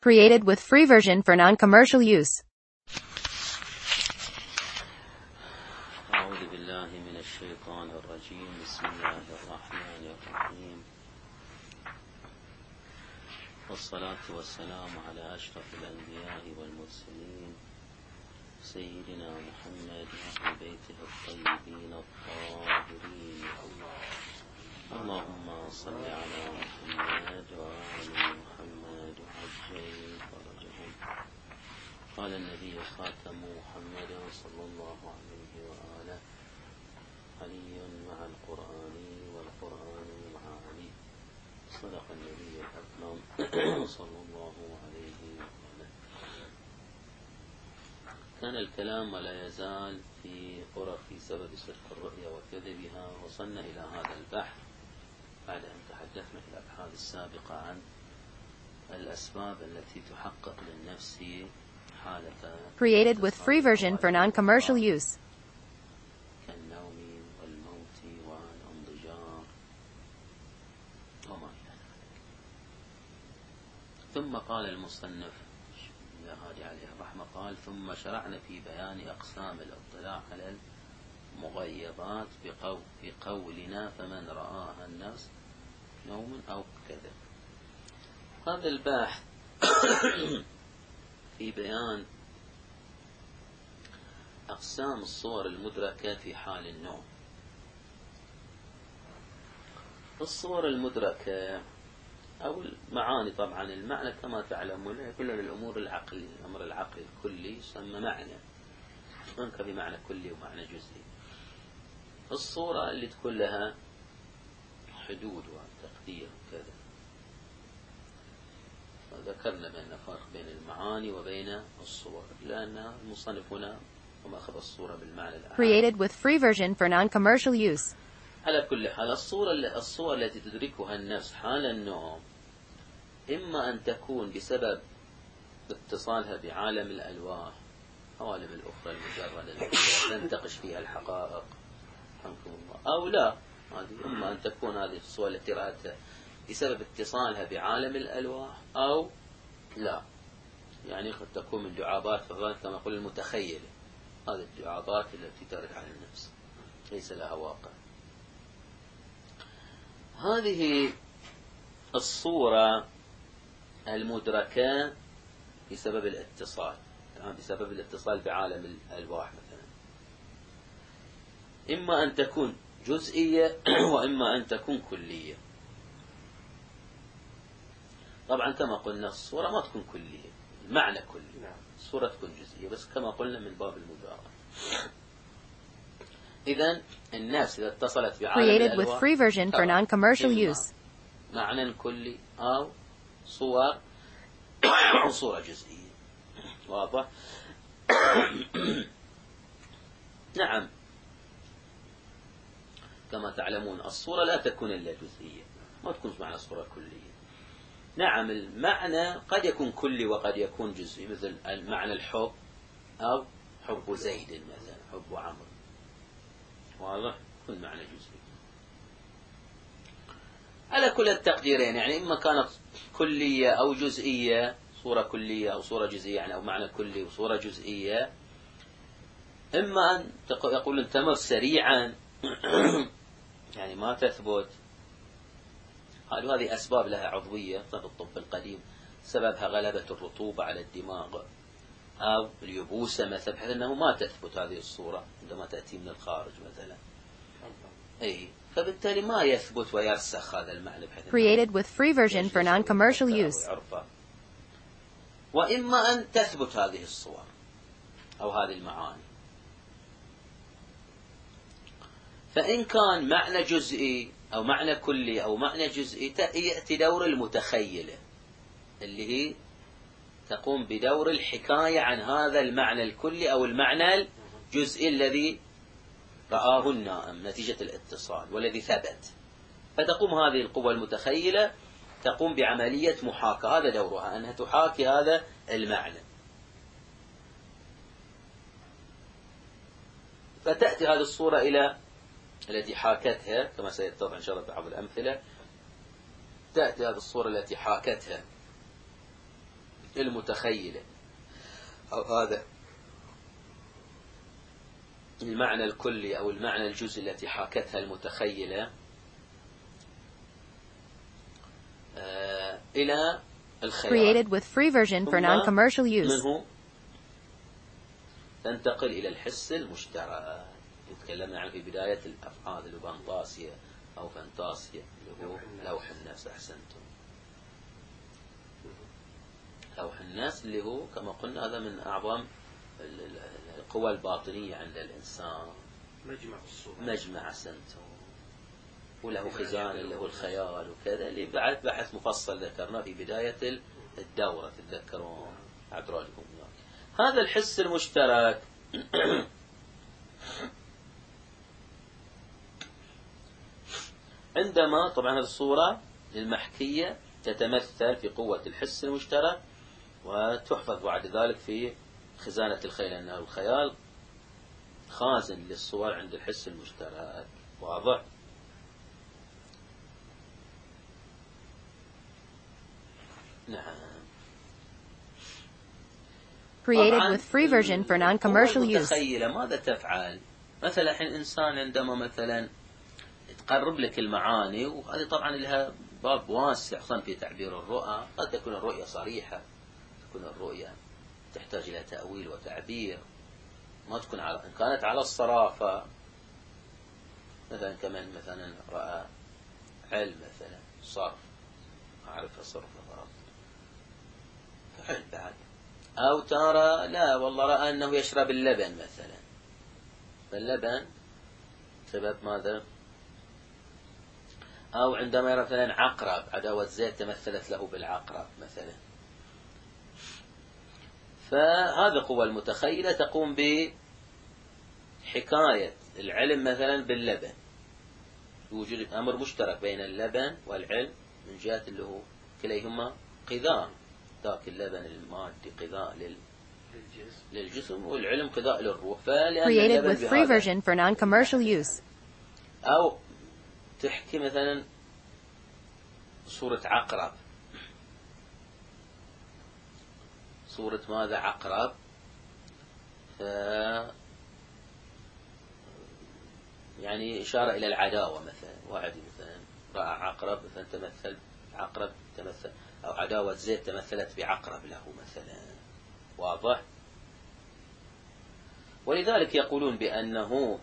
Created with free version for non-commercial use. أعوذ بالله من الشيطان الرجيم. بسم الله الرحمن الرحيم، والصلاة والسلام على أشرف الأنبياء والمرسلين سيدنا محمد وأهل بيته الطيبين الطاهرين. اللهم صل على محمد وآل محمد وعجل فرجهم. قال النبي خاتم محمد صلى الله عليه وآله: علي مع القرآن والقرآن مع علي. صدق النبي الأكرم صلى الله عليه وآله. كان الكلام ولا يزال في سبب صدق الرؤيا وكذبها. وصلنا إلى هذا البحث بعد أن تحدثنا في الأبحاث السابقة عن الأسباب التي تحقق للنفس حالة Created with free version for non-commercial use. كالنوم والموت والانضجار وما إلى ذلك. ثم قال المصنف الهادي عليه الرحمة قال: ثم شرعنا في بيان أقسام الاطلاع على المغيبات بقولنا: فمن رآها الناس نوم أو كذب. هذا البحث في بيان أقسام الصور المدركة في حال النوم. الصور المدركة أو المعاني، طبعا المعنى كما تعلمون كل الأمور العقلية، الأمر العقلي الكلي يسمى معنى، منك بمعنى كلي ومعنى جزئي. الصورة اللي تكون لها حدود وتقدير وكذا. ذكرنا بأن فرق بين المعاني وبين الصور، لأن المصنف هنا أخذ الصورة بالمعنى الأعم. Created with free version for non-commercial use. على كل حال الصور التي تدركها النفس حال النوم إما أن تكون بسبب اتصالها بعالم الألواح، عوالم الأخرى المجردة التي تنتقش فيها الحقائق، أو لا، هذه إما أن تكون هذه الصور التي رأتها بسبب اتصالها بعالم الألواح أو لا. يعني قد تكون من دعابات فضلت كما يقول المتخيلة، هذه الدعابات التي ترد على النفس ليس لها واقع. هذه الصورة المدركة بسبب الاتصال، بسبب الاتصال بعالم الألواح مثلا، إما أن تكون جزئية وإما أن تكون كلية. طبعا كما قلنا الصورة ما تكون كلية، المعنى كلي، الصورة تكون جزئية، بس كما قلنا من باب المجاورة. إذن النفس إذا اتصلت بعالم Created with الألواح free version for non-commercial use. معنى كلي أو صورة جزئية. واضح؟ نعم، كما تعلمون الصورة لا تكون إلا جزئية، ما تكون معنى صورة كلية. نعم، المعنى قد يكون كلي وقد يكون جزئي، مثل المعنى الحب أو حب زيد مثلا، حب عمرو، واضح؟ يكون معنى جزئي. على كل التقديرين، يعني إما كانت كلية أو جزئية، صورة كلية أو صورة جزئية، يعني أو معنى كلي وصورة جزئية. إما أن يقول تمر سريعا يعني ما تثبت. هذه أسباب لها عضوية في الطب القديم، سببها غلبة الرطوبة على الدماغ أو اليبوسة مثلا، بحيث أنه ما تثبت هذه الصورة عندما تأتي من الخارج مثلا. أي، فبالتالي ما يثبت ويرسخ هذا المعنى. Created with free version for non-commercial use. وإما أن تثبت هذه الصور أو هذه المعاني. فإن كان معنى جزئي أو معنى كلي أو معنى جزئي، يأتي دور المتخيلة اللي هي تقوم بدور الحكاية عن هذا المعنى الكلي أو المعنى الجزئي الذي رآه النائم نتيجة الاتصال والذي ثبت. فتقوم هذه القوة المتخيلة تقوم بعملية محاكاة، هذا دورها، أنها تحاكي هذا المعنى. فتأتي هذه الصورة إلى التي حاكتها، كما سيتضح إن شاء الله بعض الأمثلة. تأتي هذه الصورة التي حاكتها المتخيلة، أو هذا المعنى الكلي أو المعنى الجزئي التي حاكتها المتخيلة إلى الخيال. Created with free version for non-commercial use. منه تنتقل إلى الحس المشترك. تكلمنا عنه في بداية الأفعال اللي هو فانتاسيا أو فانتاسيا اللي هو لوح النفس. أحسنتم. لوح النفس اللي هو كما قلنا هذا من أعظم القوى الباطنية عند الإنسان. مجمع أحسنتم. وله خزان اللي هو الخيال وكذا، اللي بعد بحث مفصل ذكرناه في بداية الدورة تتذكرون أدراجكم. هذا الحس المشترك عندما طبعا هذه الصورة المحكية تتمثل في قوة الحس المشترك، وتحفظ بعد ذلك في خزانة الخيال، لأنه الخيال خازن للصور عند الحس المشترك. واضح؟ نعم. Created with free version for non-commercial use. المتخيلة ماذا تفعل؟ مثلا الحين إنسان عندما مثلا تقرب لك المعاني، وهذه طبعا لها باب واسع خصوصا في تعبير الرؤى. قد تكون الرؤية صريحة، تكون الرؤية تحتاج إلى تأويل وتعبير، ما تكون إن كانت على الصرافة مثلا كمان مثلا رأى علم مثلا صرف، أعرف صرف فعل بعد، أو ترى لا والله رأى أنه يشرب اللبن مثلا، فاللبن سبب ماذا؟ أو عندما يرى مثلا عقرب، عداوة زيت تمثلت له بالعقرب مثلا. فهذه قوة المتخيلة تقوم بحكاية العلم مثلا باللبن، وجود أمر مشترك بين اللبن والعلم من جهة اللي هو كليهما غذاء، ذاك اللبن المادي غذاء للجسم، والعلم غذاء للروح. Created with free version for non-commercial use. أو تحكي مثلا صورة عقرب، صورة ماذا؟ عقرب. يعني إشارة إلى العداوة مثلا، واحد مثلا رأى عقرب مثلا تمثل عقرب تمثل، أو عداوة زيت تمثلت بعقرب له مثلا. واضح؟ ولذلك يقولون بأنه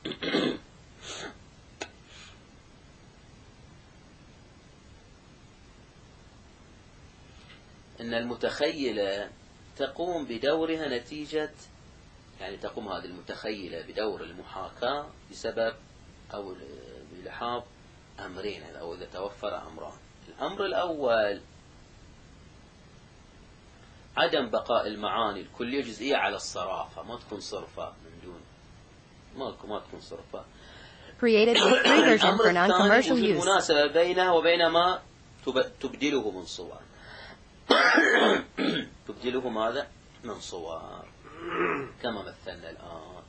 أن المتخيلة تقوم بدورها نتيجة، يعني تقوم هذه المتخيلة بدور المحاكاة بسبب أو بلحاظ أمرين، أو إذا توفر أمران. الأمر الأول عدم بقاء المعاني الكلية جزئية على الصرافة، ما تكون صرفة من دون ما تكون صرفة. Created with free version for non-commercial use. المناسبة بينها وبين ما تبدله من صور. تبدله ماذا؟ من صور كما مثلنا الآن.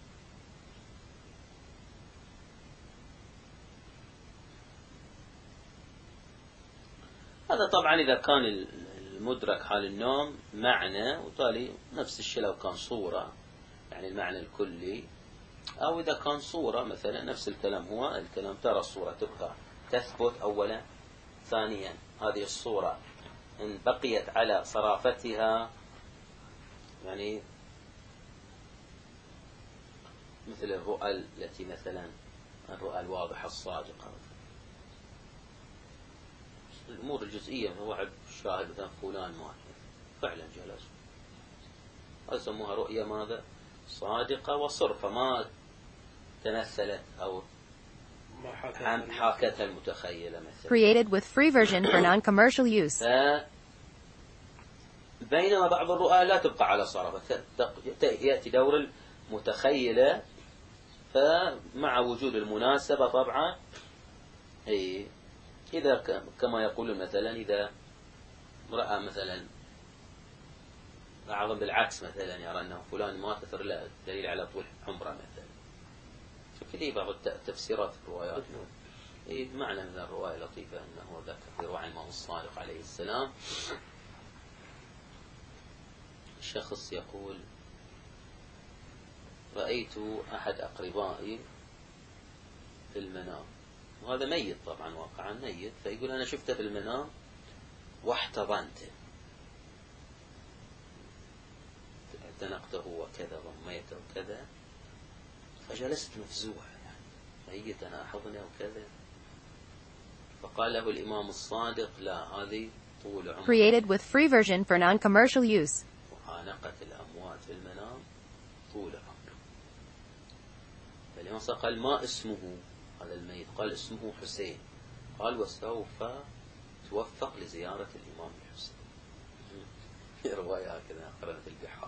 هذا طبعا إذا كان المدرك حال النوم معنى، وتالي نفس الشيء لو كان صورة يعني المعنى الكلي، أو إذا كان صورة مثلا نفس الكلام. هو الكلام ترى الصورة تبقى تثبت أولا، ثانيا هذه الصورة إن بقيت على صرافتها، يعني مثل الرؤى التي مثلا الرؤى الواضحة الصادقة، الأمور الجزئية من واحد شاهد مثلا فلان مات فعلا جلس، يسموها رؤية ماذا؟ صادقة وصرفة، ما تمثلت أو حاكتها المتخيلة مثلا. Created with free version for non-commercial use. بينما بعض الرؤى لا تبقى على صرفة، يأتي دور المتخيلة، فمع وجود المناسبة طبعا إذا كما يقول مثلا إذا رأى مثلا بعضهم بالعكس مثلا يرى أنه فلان مات أثر له دليل على طول عمره مثلا. فكذا بعض التفسيرات في الروايات معنى من الرواية لطيفة أنه ذكر في رواية الإمام الصادق عليه السلام شخص يقول رأيت أحد أقربائي في المنام، وهذا ميت طبعا، واقعا ميت، فيقول أنا شفته في المنام واحتضنته، اعتنقته وكذا ضميته وكذا، فجلست مفزوع يعني ميت أنا أحضنه وكذا. فقال له الإمام الصادق لا، هذه طول عمر. Created with free version for non-commercial use. معانقة الأموات في المنام طول عمر. فالإمام الصادق قال ما اسمه هذا الميت؟ قال اسمه حسين. قال وسوف توفق لزيارة الإمام الحسين. رواية هكذا قرأت في البحار.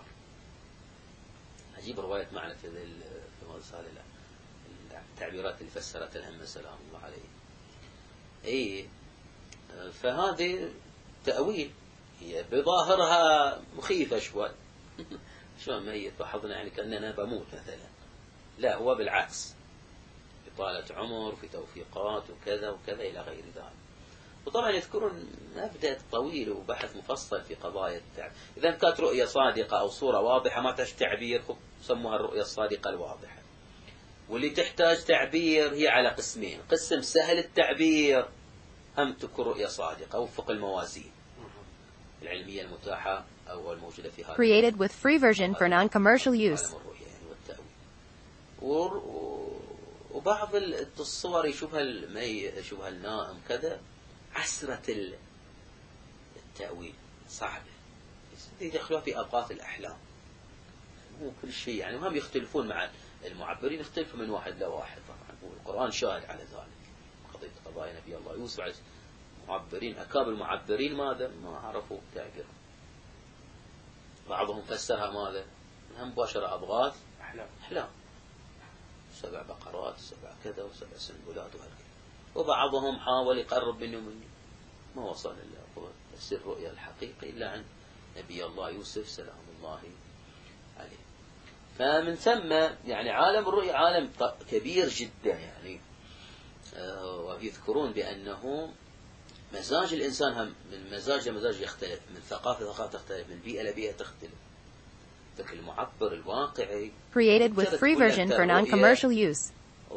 عجيب رواية معنى في الرسالة التعبيرات اللي فسرت الأئمة سلام الله عليه. اي فهذه تأويل، هي بظاهرها مخيفة شوي. شلون ميت بحضنا يعني كأننا بموت مثلا؟ لا، هو بالعكس، إطالة عمر في توفيقات وكذا وكذا إلى غير ذلك. وطبعا يذكرون مبدأ طويل وبحث مفصل في قضايا التعبير. إذا كانت رؤية صادقة أو صورة واضحة ما تحتاج تعبير، سموها الرؤية الصادقة الواضحة. واللي تحتاج تعبير هي على قسمين: قسم سهل التعبير، هم تكون رؤية صادقة وفق الموازين العلمية المتاحة أو الموجودة في هذا. Created with free version for non-commercial use. الرؤية يعني والتأويل. وبعض الصور يشوفها النائم كذا، عسرة التأويل صعبة، يدخلوها في أوقات الأحلام، مو كل شيء يعني. وهم يختلفون مع المعبرين، يختلفوا من واحد لواحد طبعا، والقرآن شاهد على ذلك. قضايا نبي الله يوسف عليه معبرين، أكابر المعبرين ماذا؟ ما عرفوا تعبير. بعضهم فسرها ماذا؟ انها مباشرة أضغاث أحلام، 7 بقرات 7 كذا و7 سنبلات وهكذا. وبعضهم حاول يقرب منه ما وصل إلى تفسير الرؤيا الحقيقي إلا عن نبي الله يوسف سلام الله عليه. فمن ثم يعني عالم الرؤيا عالم كبير جدا يعني. ويذكرون بأنه مزاج الإنسان هم من مزاج لمزاج يختلف، من ثقافة لثقافة تختلف، من بيئة لبيئة تختلف. ذاك المعبر الواقعي Created with free version for non-commercial use.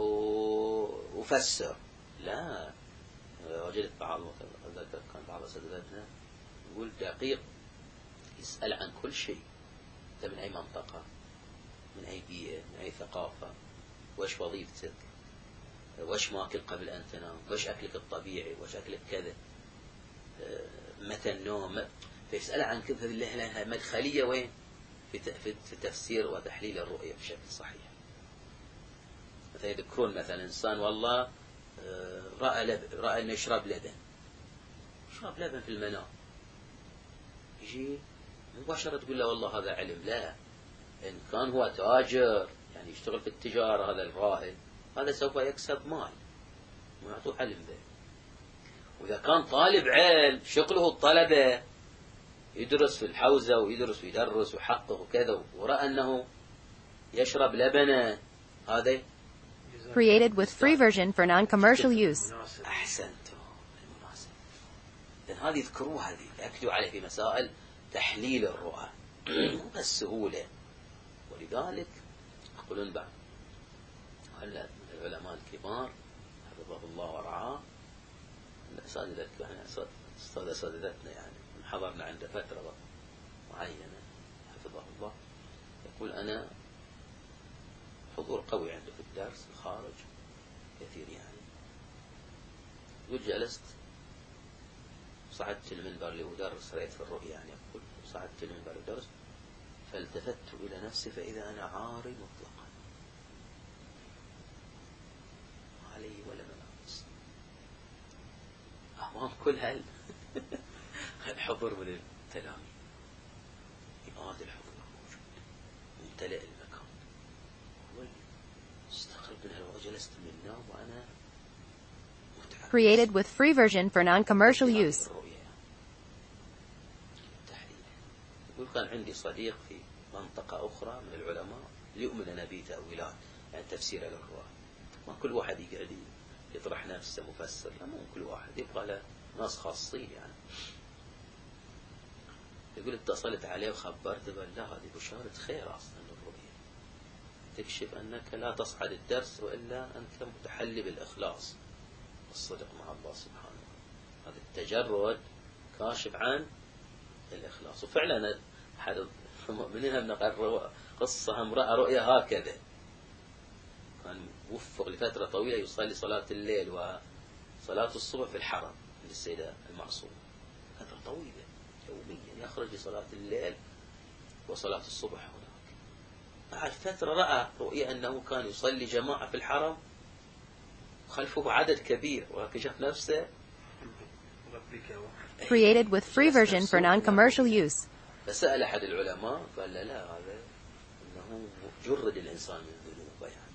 وفسر لا. وجدت كان بعض أساتذتنا يقول دقيق، يسأل عن كل شيء. أنت من أي منطقة، من أي بيئة، من أي ثقافة، وإيش وظيفتك، وإيش ماكل قبل أن تنام، وإيش أكلك الطبيعي، وإيش أكلك كذا، متى النوم. فيسأل عن كذا لها مدخلية وين في تفسير وتحليل الرؤية بشكل صحيح. مثلا يذكرون مثلا إنسان والله رأى أنه يشرب لبن في المنام، يجي مباشرة تقول له والله هذا علم. لا، إن كان هو تاجر يعني يشتغل في التجارة، هذا الرائد هذا سوف يكسب مال ويعطوه علم ذا. وإذا كان طالب علم شغله الطلبة، يدرس في الحوزة ويدرس ويدرس ويحقق وكذا، ورأى أنه يشرب لبنة، هذا Created with free version for non-commercial use. أحسنتم، المناسب. لأن هذه يذكروها، هذه يأكدوا عليه في مسائل تحليل الرؤى مو بس سهولة. ولذلك يقولون بعد هلا من العلماء الكبار حفظه الله ورعاه، أساتذتنا يعني حضرنا عنده فترة معينة حفظه الله، يقول أنا حضور قوي عنده في الدرس الخارج كثير يعني. يقول جلست صعدت المنبر اللي أدرس، رأيت في الرؤيا يعني، يقول صعدت المنبر ودرس، فالتفت إلى نفسي فإذا أنا عاري مطلقا، ما علي ولا ملابس، أمام كل الحضور من التلاميذ، هذا الحضور موجود ممتلئ المكان. استغرب منها وجلست من النوم وأنا متعب. Created with free version for non-commercial use. يقول كان عندي صديق في منطقة أخرى من العلماء يؤمن أنا به تأويلات يعني تفسير للرؤى. ما كل واحد يقعد يطرح نفسه مفسر، لا، مو كل واحد، يبقى له ناس خاصين يعني. يقول اتصلت عليه وخبرته، قال لا هذه بشارة خير أصلا الرؤية، تكشف أنك لا تصعد الدرس وإلا أنت متحلي بالإخلاص والصدق مع الله سبحانه. هذا التجرد كاشف عن الإخلاص. وفعلا أحد المؤمنين نقل قصة امرأة رؤيا هكذا، كان وفق لفترة طويلة يصلي صلاة الليل وصلاة الصبح في الحرم عند السيدة المعصومة، فترة طويلة يوميا يخرج لصلاة الليل وصلاة الصبح هناك. بعد فترة رأى رؤيا أنه كان يصلي جماعة في الحرم خلفه عدد كبير، ولكن شاف نفسه Created with free version for non-commercial use. فسأل أحد العلماء قال لا هذا أنه جرد الإنسان من ذنوبه، يعني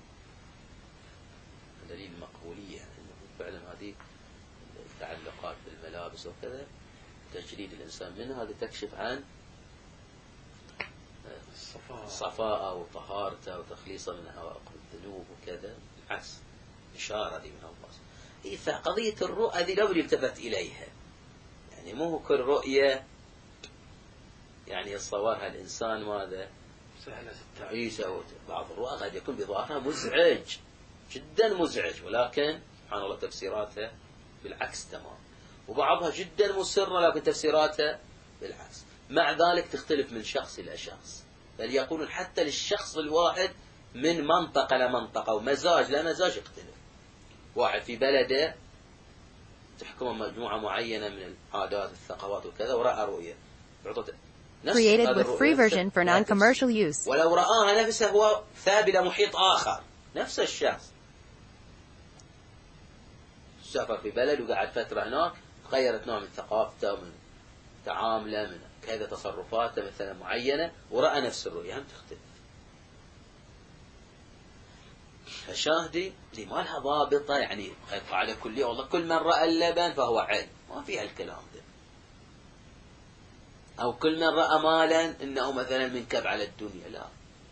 دليل مقبولية أنه فعلا هذه التعلقات بالملابس وكذا تجريد الإنسان منها، هذه تكشف عن صفاءه وطهارته وتخليصه من عوائق الذنوب وكذا. بالعكس إشارة دي من الله. فقضية الرؤى دي لو التفت إليها، يعني مو كل رؤية يعني يتصورها الإنسان ماذا سهلة التعيسة. بعض الرؤى قد يكون بظاهرها مزعج جدا مزعج، ولكن سبحان الله تفسيراتها بالعكس تمام، وبعضها جدا مسرة لكن تفسيراتها بالعكس. مع ذلك تختلف من شخص إلى شخص، بل يقولون حتى للشخص الواحد من منطقة لمنطقة ومزاج لمزاج يختلف. واحد في بلده تحكم مجموعة معينة من العادات الثقافات وكذا ورأى رؤية Created with free version for non-commercial use. ولو رآها نفسه هو ذهب إلى محيط آخر، نفس الشخص سافر في بلد وقعد فترة هناك، تغيرت نوع من ثقافته ومن تعامله من كذا تصرفاته مثلا معينة، ورأى نفس الرؤية هم تختلف. فشاهدي دي ما لها ضابطة، يعني على كل يوم والله كل من رأى اللبن فهو علم، ما فيها الكلام ده. أو كل من رأى مالا إنه مثلا منكب على الدنيا، لا،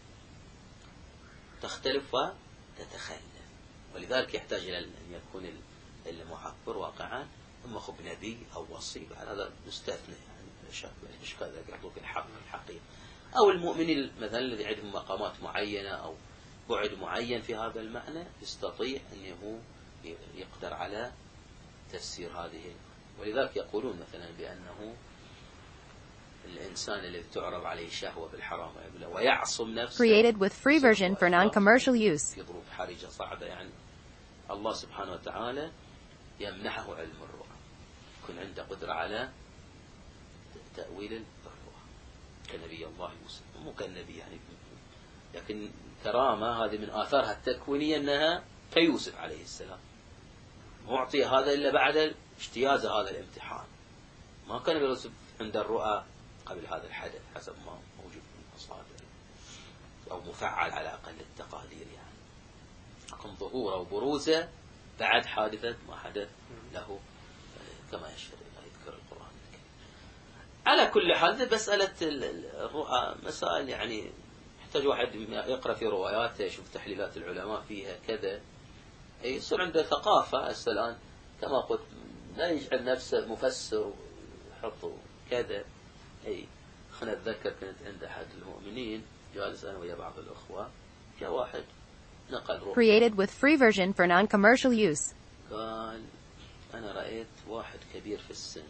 تختلف وتتخلف. ولذلك يحتاج إلى أن يكون المعبر واقعا إما خب نبي أو وصي، بعد هذا مستثنى يعني إشكال يعطوك الحق الحقيقة. أو المؤمنين مثلا الذي عندهم مقامات معينة أو بعد معين في هذا المعنى يستطيع أنه يقدر على تفسير هذه. ولذلك يقولون مثلا بأنه الإنسان الذي تعرض عليه شهوة بالحرام ويعصم نفسه Created with free version for non-commercial use. في ظروف حرجة صعبة، يعني الله سبحانه وتعالى يمنحه علم الرؤى، يكون عنده قدرة على تأويل الرؤى كنبي الله موسى، مو كالنبي يعني، لكن كرامة هذه من آثارها التكوينية أنها كيوسف عليه السلام معطي هذا إلا بعد اجتياز هذا الامتحان. ما كان يوسف عند الرؤى قبل هذا الحدث حسب ما موجود في المصادر، أو مفعل على أقل التقادير يعني، لكن ظهوره وبروزه بعد حادثة ما حدث له كما يشير إلى يذكر القرآن الكريم. على كل حال مسألة الرؤى مسائل يعني يحتاج واحد يقرأ في رواياته يشوف تحليلات العلماء فيها كذا، يصير عنده ثقافة. الآن كما قلت لا يجعل نفسه مفسر ويحط كذا. أنا أتذكر كنت عند أحد المؤمنين جالس أنا ويا بعض الأخوة، جاء واحد نقل رؤيا Created with free version for non-commercial use. قال أنا رأيت واحد كبير في السن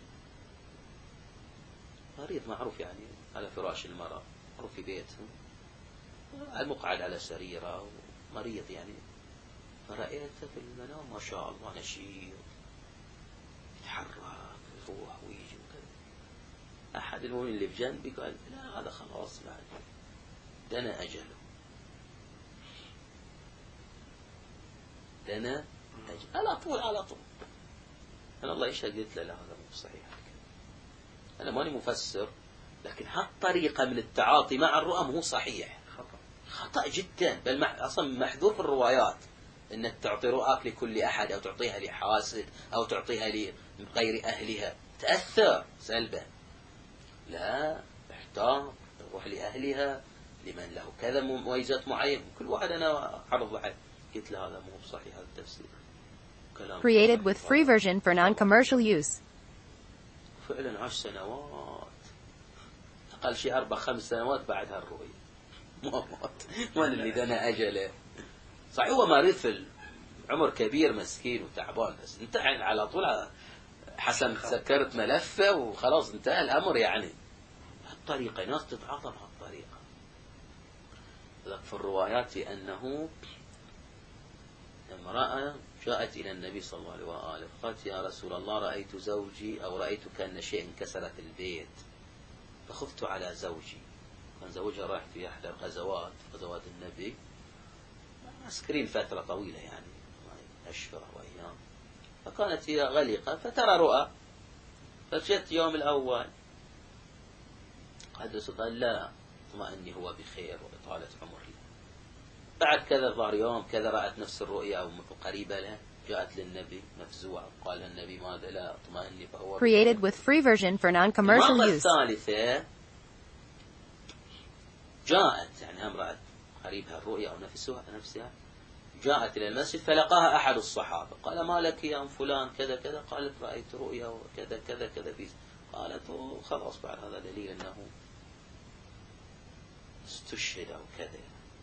مريض معروف يعني على فراش المرض، معروف في بيتهم المقعد على سريرة ومريض يعني، فرأيته في المنام ما شاء الله نشيط يتحرك يروح ويجي وكذا. أحد المؤمنين اللي بجنبي قال لا هذا خلاص بعد دنا أجله، دنا أجل على طول. أنا الله يشهد قلت له لا هذا مو صحيح، أنا ماني مفسر، لكن هالطريقة من التعاطي مع الرؤى مو صحيح، خطأ جدا، بل أصلا محذور في الروايات أنك تعطي رؤاك لكل أحد أو تعطيها لحاسد أو تعطيها لغير أهلها تأثر سلبا. لا، احتاط روح لأهلها لمن له كذا مميزات معينة. كل واحد أنا عرض واحد قلت له هذا مو صحيح هذا التفسير. Created with free version for non-commercial use. فعلا 10 سنوات أقل شيء 4-5 سنوات بعد هالرؤية. ما مات، ما اللي دنا أجله. صحيح هو مريض في عمر كبير مسكين وتعبان، بس انتهى على طول حسن سكرت ملفه وخلاص انتهى الأمر. يعني بهالطريقة ناس تتعاطى بهالطريقة. في الروايات أنه امرأة جاءت إلى النبي صلى الله عليه وآله قالت يا رسول الله رأيت زوجي أو رأيت كأن شيء انكسر في البيت فخفت على زوجي. كان زوجها راح في أحد غزوات النبي، مسكرين فترة طويلة يعني أشهر وأيام، فكانت هي غلقة فترى رؤى. فجت يوم الأول قال لا اطمئني هو بخير وإطالة عمر. بعد كذا ظهر يوم كذا رأت نفس الرؤيا أو قريبة له، جاءت للنبي مفزوعة قال النبي ماذا؟ لا اطمئني فهو Created with free version for non-commercial المرة use. الثالثة جاءت يعني هم رأت قريبها الرؤيا أو نفسها جاءت إلى المسجد فلقاها أحد الصحابة قال ما لك يا فلان كذا كذا؟ قالت رأيت رؤيا وكذا كذا كذا في. قالت خلاص بعد هذا دليل أنه استشهد أو كذا.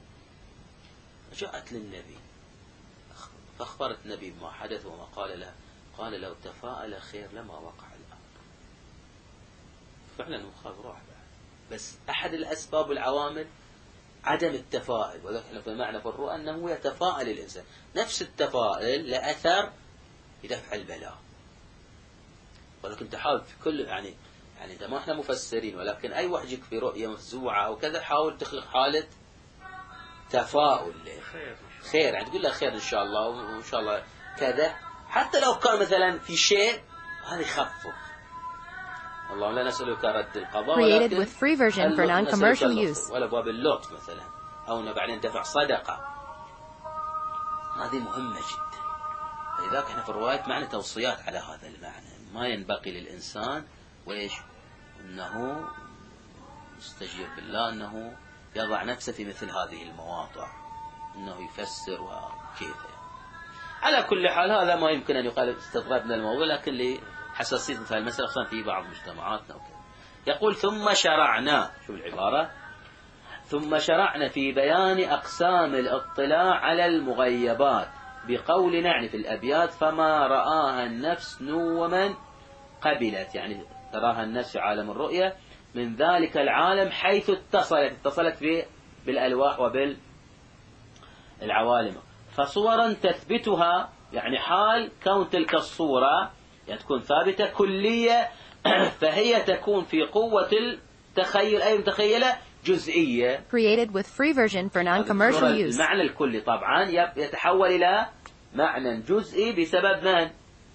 جاءت للنبي فأخبرت النبي بما حدث وما قال له. قال لو تفاءل خير لما وقع الأمر. فعلا خاف روح بعد، بس أحد الأسباب والعوامل عدم التفاؤل، وذلك في معنى في الرؤى أنه يتفاءل الإنسان. نفس التفاؤل لأثر بدفع البلاء، ولكن تحاول في كل يعني إذا ما احنا مفسرين، ولكن أي واحد يجيك في رؤية مفزوعة أو كذا حاول تخلق حالة تفاؤل خير يعني تقول له خير إن شاء الله وإن شاء الله كذا، حتى لو كان مثلا في شيء هذا يخفف. اللهم لا نسألك رد القضاء Created with free version for non-commercial use. ولا باب اللطف مثلا، أو بعدين دفع صدقة، هذه مهمة جدا. لذلك احنا في الروايات معنى توصيات على هذا المعنى. ما ينبغي للإنسان وإيش أنه يستجير بالله أنه يضع نفسه في مثل هذه المواضع، أنه يفسر وكيف. على كل حال هذا ما يمكن أن يقال استطردنا الموضوع، لكن لحساسية مثل المسألة خصوصا في بعض مجتمعاتنا وكذا. يقول ثم شرعنا، شوف العبارة، ثم شرعنا في بيان أقسام الاطلاع على المغيبات بقول نعني في الأبيات فما رآها النفس نوما قبلت، يعني تراها النفس في عالم الرؤية من ذلك العالم حيث اتصلت بالألواح وبالعوالم، فصورا تثبتها يعني حال كون تلك الصورة يعني تكون ثابتة كلية فهي تكون في قوة التخيل أي متخيلة جزئية. Created with free version for non-commercial use. المعنى الكلي طبعا يتحول إلى معنى جزئي بسبب من؟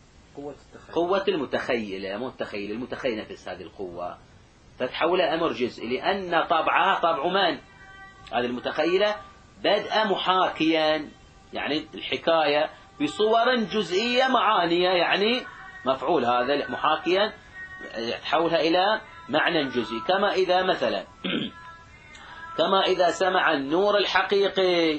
قوة المتخيلة، مو التخيل، المتخيل نفس هذه القوة، فتحول أمر جزئي لأن طبعها طبع من؟ هذه المتخيلة بدأ محاكيا يعني الحكاية بصور جزئية معانية يعني مفعول هذا محاكيا تحولها إلى معنى جزئي. كما إذا مثلا كما إذا سمع النور الحقيقي،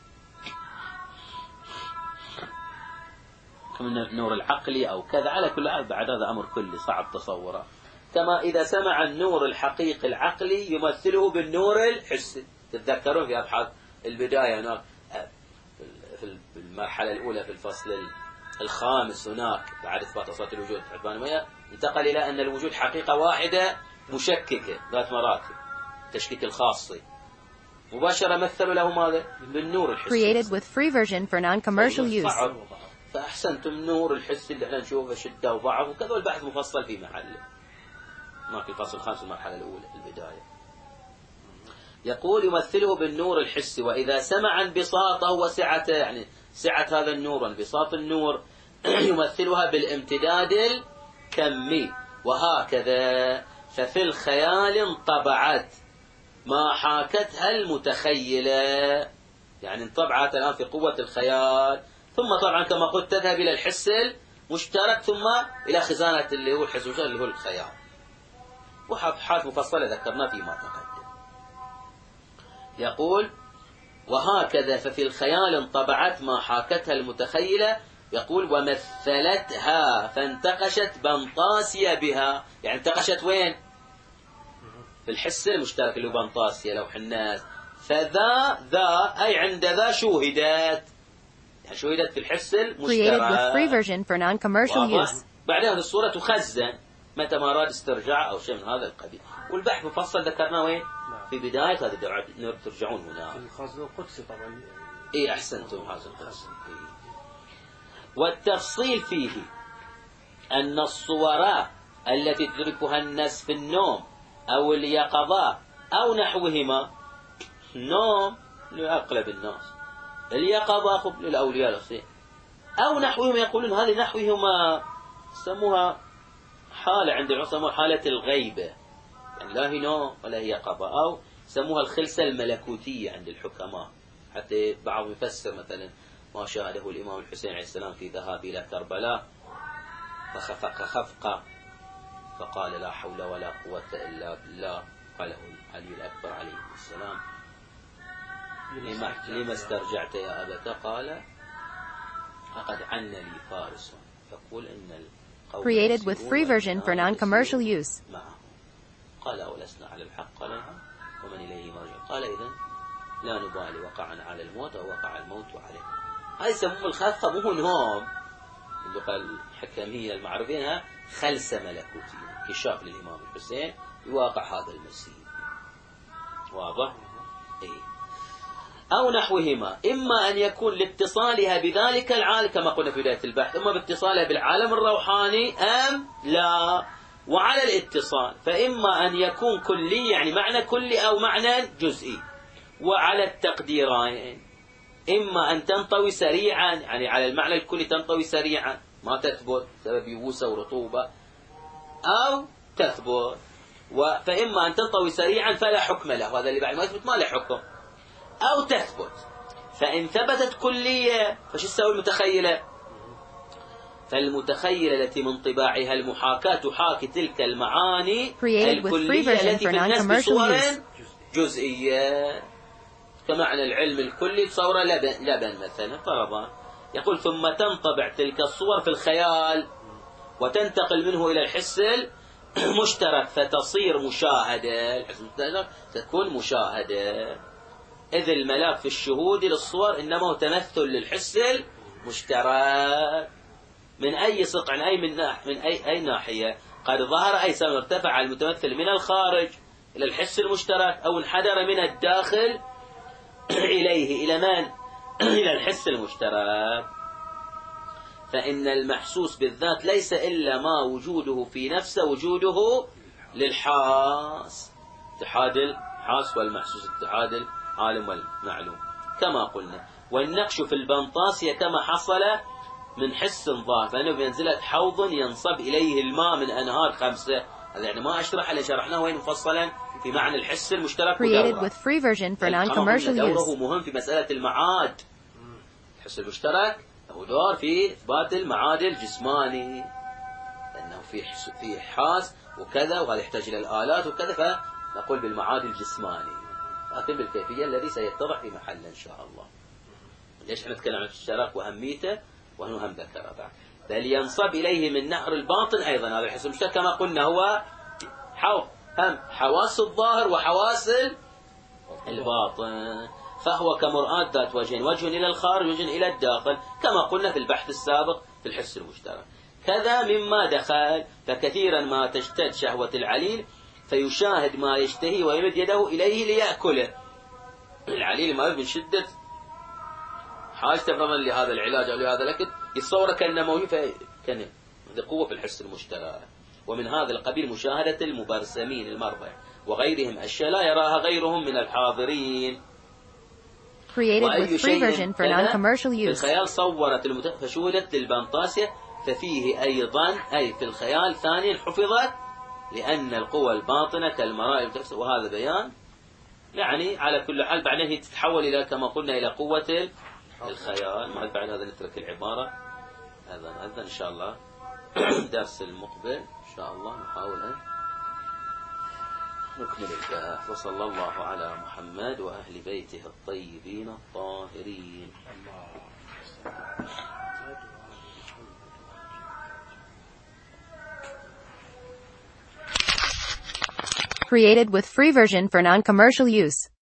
النور العقلي أو كذا، على كل حال بعد هذا أمر كلي صعب تصوره. كما إذا سمع النور الحقيقي العقلي يمثله بالنور الحسي. تتذكرون في أبحاث البداية هناك في المرحلة الأولى في الفصل الخامس هناك بعد إثبات أصوات الوجود العثمانية انتقل إلى أن الوجود حقيقة واحدة مشككة ذات مراتب، تشكيك الخاصي، مباشرة مثلوا له ماذا؟ بالنور الحسي. Created with free version for non-commercial use. فأحسنتم نور الحسي اللي احنا نشوفه شدة وضعف وكذا، والبحث مفصل في محله هناك في الفصل الخامس المرحلة الأولى البداية. يقول يمثله بالنور الحسي، وإذا سمع انبساطه وسعته يعني سعة هذا النور وانبساط النور يمثلها بالامتداد الكمي. وهكذا ففي الخيال انطبعت ما حاكتها المتخيلة، يعني انطبعت الآن في قوة الخيال، ثم طبعا كما قلت تذهب إلى الحس المشترك ثم إلى خزانة اللي هو الحس المشترك اللي هو الخيال، وحالات مفصلة ذكرنا فيما تقدم. يقول وهكذا ففي الخيال انطبعت ما حاكتها المتخيلة. يقول ومثلتها فانتقشت بنطاسية بها، يعني انتقشت وين؟ في في الحس المشترك اللي هو بنطاسيا لوح الناس، فذا أي عند ذا شوهدت، يعني شوهدت في الحس Created with free المشترك. version for non-commercial use. بعدها الصورة تخزن متى ما أراد استرجاع أو شيء من هذا القبيل. والبحث مفصل ذكرناه وين؟ في بداية هذا الدعاء، ترجعون هنا. في الخزن القدسي طبعا. إيه أحسنتم، هذا القدس. والتفصيل فيه أن الصور التي تدركها الناس في النوم أو اليقظة أو نحوهما، النوم لأغلب الناس، اليقظة للأولياء الأخير، أو نحوهما، يقولون هذه نحوهما سموها حالة عند العلماء حالة الغيبة، يعني لا هي نوم ولا هي يقظة، أو سموها الخلسة الملكوتية عند الحكماء. حتى بعض يفسر مثلا ما شاهده الإمام الحسين عليه السلام في ذهاب إلى كربلاء فخفق خفقة فقال لا حول ولا قوة إلا بالله، قاله علي الأكبر عليه السلام لما استرجعت يا أبت؟ قال لقد عن لي فارس، فقول إن القوم Created with free version for non-commercial use. معه. قال أولسنا على الحق؟ قال نعم. ومن إليه مرجع؟ قال إذن لا نبالي وقعنا على الموت أو وقع الموت عليه. هاي يسموه الخفقة، مو نوم. اللغة الحكمية المعروفين خلسة ملكوتية، كشاف للإمام الحسين يواقع هذا المسيح. واضح؟ إيه. أو نحوهما، إما أن يكون لاتصالها بذلك العالم كما قلنا في بداية البحث، إما باتصالها بالعالم الروحاني أم لا. وعلى الاتصال فإما أن يكون كلي، يعني معنى كلي، أو معنى جزئي. وعلى التقديرين، إما أن تنطوي سريعا، يعني على المعنى الكلي تنطوي سريعا ما تثبت بسبب يبوسة ورطوبة، أو تثبت. فإما أن تنطوي سريعا فلا حكم له، هذا اللي بعد ما يثبت ما له حكم، أو تثبت. فإن ثبتت كلية فش تسوي المتخيلة؟ فالمتخيلة التي من طباعها المحاكاة تحاكي تلك المعاني الكلية التي في الناس بصور جزئية، كمعنى العلم الكلي تصور لبن مثلا فرضا. يقول ثم تنطبع تلك الصور في الخيال وتنتقل منه إلى الحس المشترك فتصير مشاهدة. الحس المشترك تكون مشاهدة، إذ الملاك في الشهود للصور إنما هو تمثل للحس المشترك من أي صقع، من أي ناحية قد ظهر، أي سبب ارتفع المتمثل من الخارج إلى الحس المشترك، أو انحدر من الداخل إليه إلى من؟ إلى الحس المشترك. فإن المحسوس بالذات ليس إلا ما وجوده في نفسه وجوده للحاس، اتحاد الحاس والمحسوس، اتحاد العالم والمعلوم كما قلنا. والنقش في البنطاسية كما حصل من حس ظاهر، فإنه بمنزلة حوض ينصب إليه الماء من أنهار 5. هذا يعني ما أشرح اللي شرحناه وين مفصلا في معنى الحس المشترك. Created with free version for non-commercial دوره use. مهم في مسألة المعاد. الحس المشترك له دور في إثبات المعاد الجسماني، لأنه في حاس وكذا، وهذا يحتاج إلى الآلات وكذا، فنقول بالمعاد الجسماني، لكن بالكيفية الذي سيتضح في محل إن شاء الله. ليش احنا نتكلم عن الاشتراك وأهميته، وأنه هم ذكر بعد. بل ينصب إليه من نهر الباطن أيضا. هذا الحس المشترك كما قلنا هو هم حواس الظاهر وحواس الباطن، فهو كمرآة ذات وجهين، وجه إلى الخارج وجه إلى الداخل، كما قلنا في البحث السابق في الحس المشترك. كذا مما دخل، فكثيرا ما تشتد شهوة العليل فيشاهد ما يشتهي ويمد يده إليه ليأكله. العليل ما من شدة حاجته فرما لهذا العلاج أو لهذا الأكل يتصور كأنه موجود، كان قوة في الحس المشترك. ومن هذا القبيل مشاهدة المبرسمين المرضى وغيرهم أشياء لا يراها غيرهم من الحاضرين. Created with free version for non-commercial في use. الخيال صورت فشهدت للبنطاسية، ففيه أيضا أي في الخيال ثانيا حفظت، لأن القوى الباطنة كالمرائي، وهذا بيان يعني على كل حال بعدين هي تتحول إلى كما قلنا إلى قوة الخيال. ما بعد هذا نترك العبارة هذا إن شاء الله درس المقبل إن شاء الله نحاول أن نكمل البحث. وصلى الله على محمد وأهل بيته الطيبين الطاهرين. Created with free version for non-commercial use.